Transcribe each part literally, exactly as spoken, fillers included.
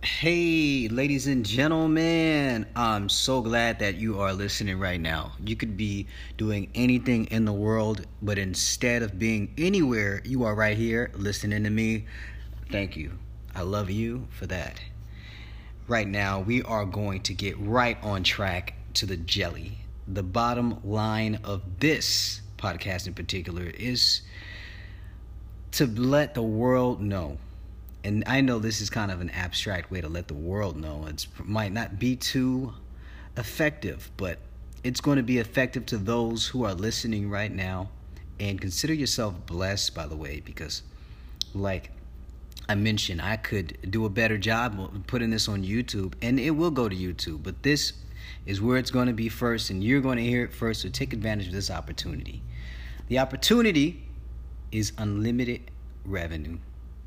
Hey, ladies and gentlemen, I'm so glad that you are listening right now. You could be doing anything in the world, but instead of being anywhere, you are right here listening to me. Thank you. I love you for that. Right now, we are going to get right on track to the jelly. The bottom line of this podcast in particular is to let the world know. And I know this is kind of an abstract way to let the world know. It might not be too effective, but it's going to be effective to those who are listening right now. And consider yourself blessed, by the way, because like I mentioned, I could do a better job of putting this on YouTube, and it will go to YouTube. But this is where it's going to be first, and you're going to hear it first, so take advantage of this opportunity. The opportunity is unlimited revenue.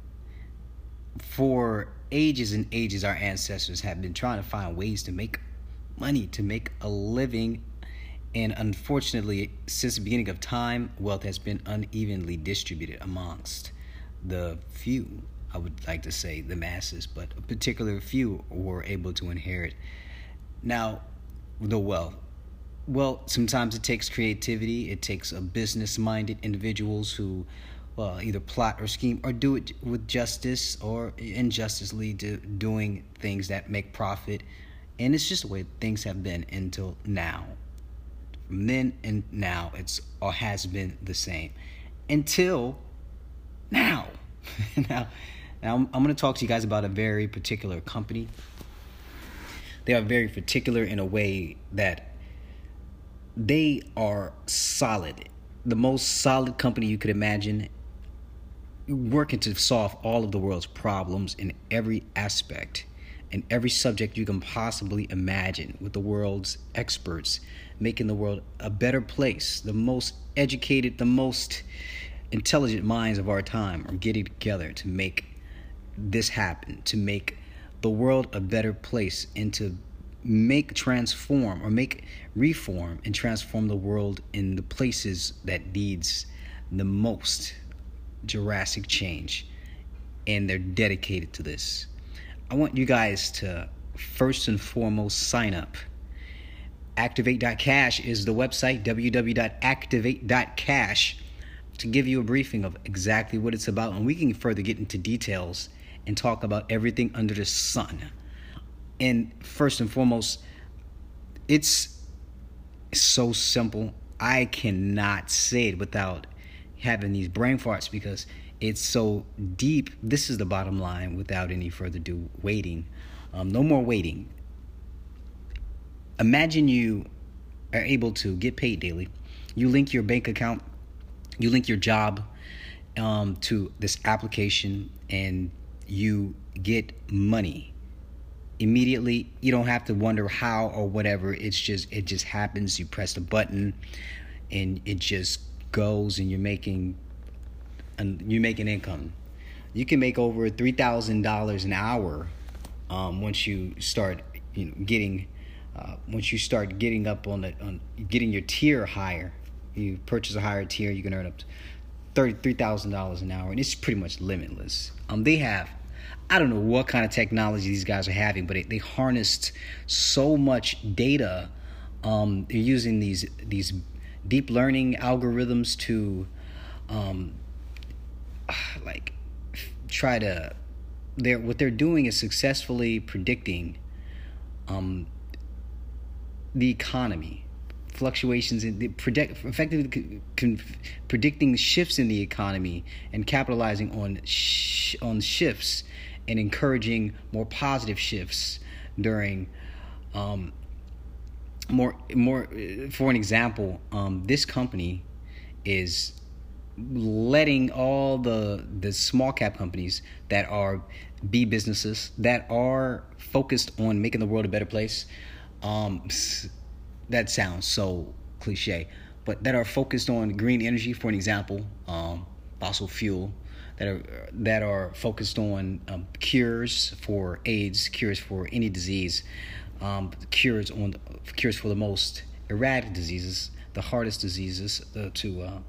For ages and ages, our ancestors have been trying to find ways to make money, to make a living. And unfortunately, since the beginning of time, wealth has been unevenly distributed amongst the few. I would like to say the masses, but a particular few were able to inherit. Now, the wealth. Well, sometimes it takes creativity. It takes a business-minded individuals who well, either plot or scheme or do it with justice or injusticely do, doing things that make profit. And it's just the way things have been until now. From then and now, it's or has been the same until now. now, now I'm, I'm going to talk to you guys about a very particular company. They are very particular in a way that they are solid. The most solid company you could imagine, working to solve all of the world's problems in every aspect and every subject you can possibly imagine, with the world's experts making the world a better place. The most educated, the most intelligent minds of our time are getting together to make this happen, to make the world a better place, and to make transform or make reform and transform the world in the places that needs the most drastic change. And they're dedicated to this. I want you guys to first and foremost sign up. Activate dot cash is the website, w w w dot activate dot cash, to give you a briefing of exactly what it's about, and we can further get into details and talk about everything under the sun. And first and foremost, it's so simple. I cannot say it without having these brain farts because it's so deep. This is the bottom line without any further ado waiting. Um, no more waiting. Imagine you are able to get paid daily. You link your bank account, you link your job um, to this application, and you get money immediately. You don't have to wonder how or whatever. It's just it just happens. You press the button and it just goes, and you're making and you make an income. You can make over three thousand dollars an hour um, once you start you know getting uh, once you start getting up on the on getting your tier higher. You purchase a higher tier, you can earn up to thirty-three thousand dollars an hour, and it's pretty much limitless. Um, they have I don't know what kind of technology these guys are having, but it, they harnessed so much data. Um, they're using these these deep learning algorithms to um, like try to they're what they're doing is successfully predicting um, the economy, fluctuations in the predict effectively con, predicting shifts in the economy and capitalizing on sh- on shifts and encouraging more positive shifts during um, More, more. For an example, um, this company is letting all the the small cap companies that are B businesses that are focused on making the world a better place. Um, that sounds so cliche, but that are focused on green energy. For an example, um, fossil fuel. That are that are focused on um, cures for AIDS, cures for any disease. Um, cures on cures for the most erratic diseases, the hardest diseases uh, to uh,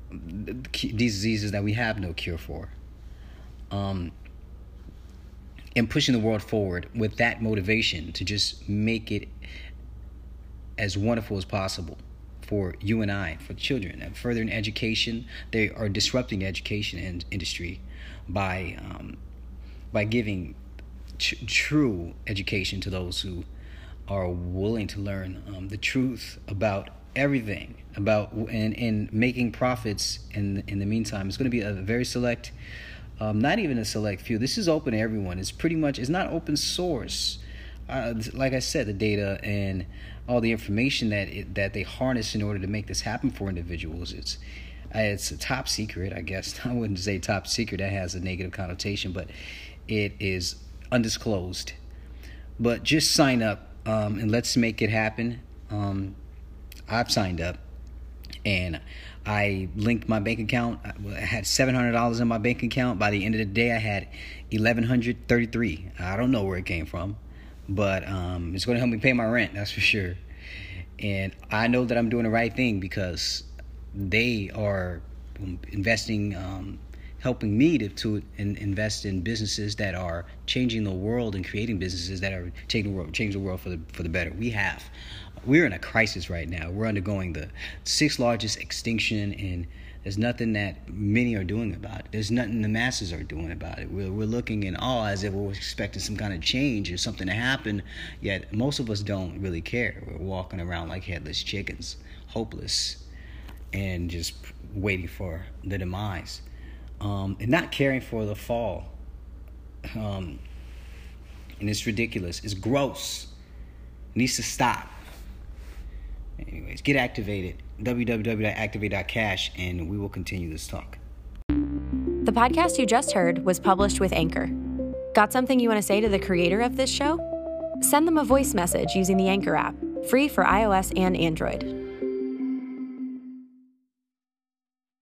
these diseases that we have no cure for. Um, and pushing the world forward with that motivation to just make it as wonderful as possible for you and I, for children, and further in education. They are disrupting the education in- industry by um, by giving tr- true education to those who are willing to learn um, the truth about everything, about and, and making profits in in the meantime. It's going to be a very select, um, not even a select few. This is open to everyone. It's pretty much, it's not open source. Uh, like I said, the data and all the information that it, that they harness in order to make this happen for individuals, it's uh, it's a top secret, I guess. I wouldn't say top secret. That has a negative connotation, but it is undisclosed. But just sign up um, and let's make it happen. Um, I've signed up, and I linked my bank account. I had seven hundred dollars in my bank account. By the end of the day, I had eleven thirty-three. I don't know where it came from, but um, it's going to help me pay my rent, that's for sure. And I know that I'm doing the right thing because they are investing, um, helping me to, to in, invest in businesses that are changing the world and creating businesses that are changing the world, changing the world for the for the better. We have. We're in a crisis right now. We're undergoing the sixth largest extinction, and there's nothing that many are doing about it. There's nothing the masses are doing about it. We're, we're looking in awe as if we're expecting some kind of change or something to happen, yet most of us don't really care. We're walking around like headless chickens, hopeless, and just waiting for the demise, um, and not caring for the fall. Um, and it's ridiculous. It's gross. It needs to stop. Anyways, get activated. w w w dot activate dot cash, and we will continue this talk. The podcast you just heard was published with Anchor. Got something you want to say to the creator of this show? Send them a voice message using the Anchor app, free for iOS and Android.